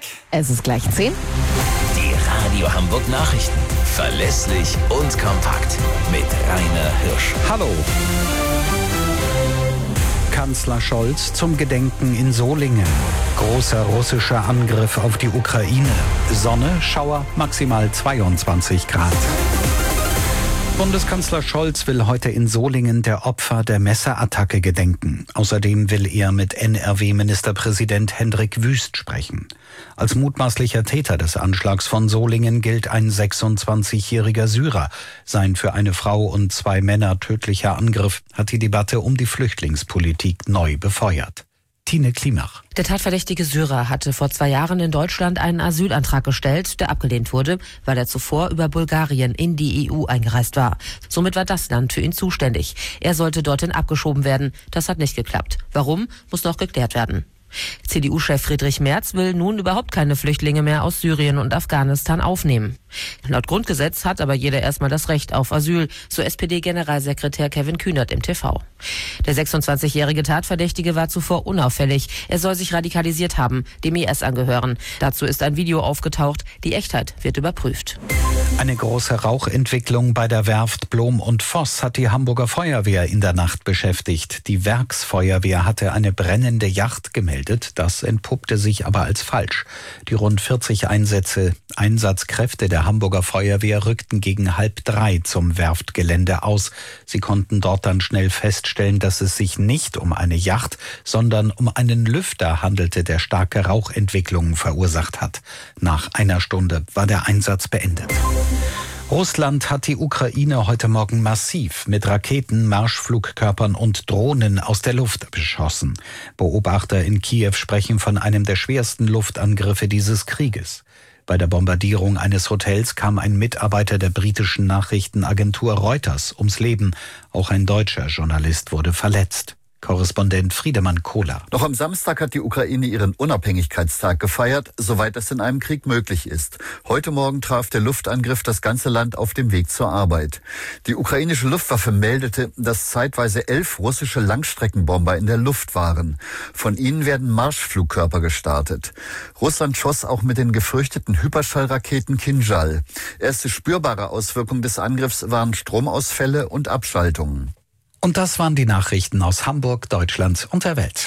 Es ist gleich 10. Die Radio Hamburg Nachrichten. Verlässlich und kompakt. Mit Rainer Hirsch. Hallo. Kanzler Scholz zum Gedenken in Solingen. Großer russischer Angriff auf die Ukraine. Sonne, Schauer, maximal 22 Grad. Bundeskanzler Scholz will heute in Solingen der Opfer der Messerattacke gedenken. Außerdem will er mit NRW-Ministerpräsident Hendrik Wüst sprechen. Als mutmaßlicher Täter des Anschlags von Solingen gilt ein 26-jähriger Syrer. Sein für eine Frau und 2 Männer tödlicher Angriff hat die Debatte um die Flüchtlingspolitik neu befeuert. Tine Klimach. Der tatverdächtige Syrer hatte vor 2 Jahren in Deutschland einen Asylantrag gestellt, der abgelehnt wurde, weil er zuvor über Bulgarien in die EU eingereist war. Somit war das Land für ihn zuständig. Er sollte dorthin abgeschoben werden. Das hat nicht geklappt. Warum, muss noch geklärt werden. CDU-Chef Friedrich Merz will nun überhaupt keine Flüchtlinge mehr aus Syrien und Afghanistan aufnehmen. Laut Grundgesetz hat aber jeder erstmal das Recht auf Asyl, so SPD-Generalsekretär Kevin Kühnert im TV. Der 26-jährige Tatverdächtige war zuvor unauffällig. Er soll sich radikalisiert haben, dem IS angehören. Dazu ist ein Video aufgetaucht. Die Echtheit wird überprüft. Eine große Rauchentwicklung bei der Werft Blom und Voss hat die Hamburger Feuerwehr in der Nacht beschäftigt. Die Werksfeuerwehr hatte eine brennende Yacht gemeldet. Das entpuppte sich aber als falsch. Die rund 40 Einsatzkräfte der Hamburger Feuerwehr rückten gegen 2:30 zum Werftgelände aus. Sie konnten dort dann schnell feststellen, dass es sich nicht um eine Yacht, sondern um einen Lüfter handelte, der starke Rauchentwicklungen verursacht hat. Nach einer Stunde war der Einsatz beendet. Russland hat die Ukraine heute Morgen massiv mit Raketen, Marschflugkörpern und Drohnen aus der Luft beschossen. Beobachter in Kiew sprechen von einem der schwersten Luftangriffe dieses Krieges. Bei der Bombardierung eines Hotels kam ein Mitarbeiter der britischen Nachrichtenagentur Reuters ums Leben. Auch ein deutscher Journalist wurde verletzt. Korrespondent Friedemann Kohler. Noch am Samstag hat die Ukraine ihren Unabhängigkeitstag gefeiert, soweit das in einem Krieg möglich ist. Heute Morgen traf der Luftangriff das ganze Land auf dem Weg zur Arbeit. Die ukrainische Luftwaffe meldete, dass zeitweise 11 russische Langstreckenbomber in der Luft waren. Von ihnen werden Marschflugkörper gestartet. Russland schoss auch mit den gefürchteten Hyperschallraketen Kinjal. Erste spürbare Auswirkungen des Angriffs waren Stromausfälle und Abschaltungen. Und das waren die Nachrichten aus Hamburg, Deutschland und der Welt.